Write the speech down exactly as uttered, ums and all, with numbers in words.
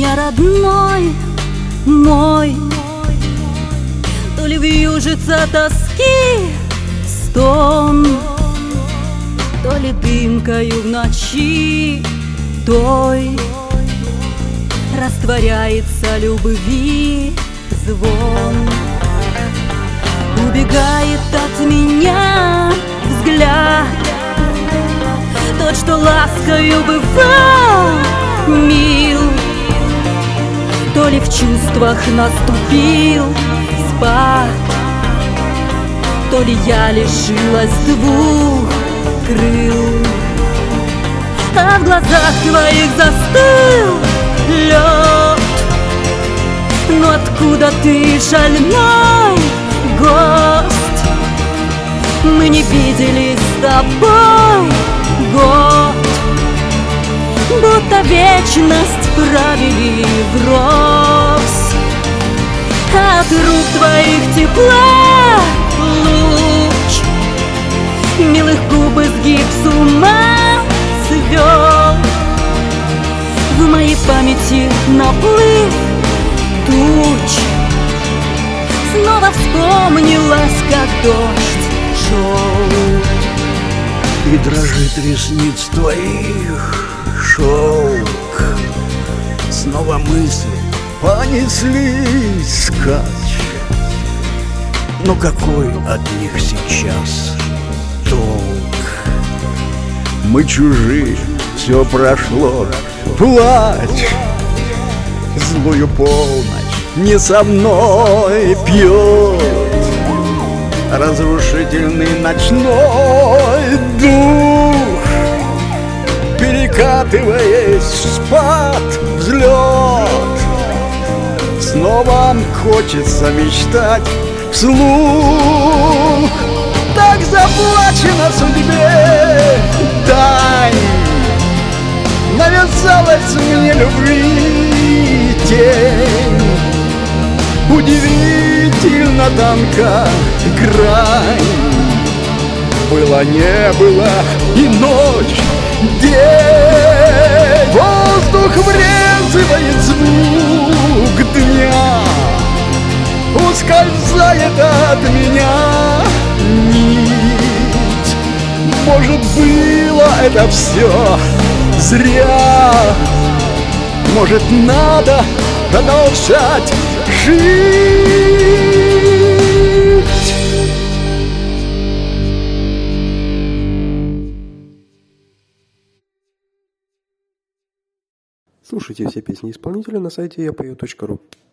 меня родной мой, то ли вьюжится тоски стон, то ли дымкою в ночи той растворяется любви звон. Убегает от меня взгляд, тот, что ласкою бывал мил, то ли в чувствах наступил спад, то ли я лишилась двух крыл, а в глазах твоих застыл лед. Но откуда ты, шальной гость? Мы не виделись с тобой год, будто вечность провели врозь. От рук твоих тепла луч милых губ изгиб с ума свел. В моей памяти наплыв туч снова вспомнилась, как дождь шел. И дрожит ресниц твоих шелк. Снова мысли понеслись скачь. Но какой от них сейчас толк? Мы чужие, все прошло, плачь. Злую полночь не со мной пьет разрушительный ночной дух, перекатываясь в спад, взлет. Снова хочется мечтать вслух. Так заплачено судьбе дань, навязалась мне любви тень. Удивительно тонка грань, было не было и ночь, день. Воздух врезывает звук дня, ускользает от меня нить. Может, было это все зря, может, надо продолжать жить. Слушайте все песни исполнителя на сайте я пою точка ру.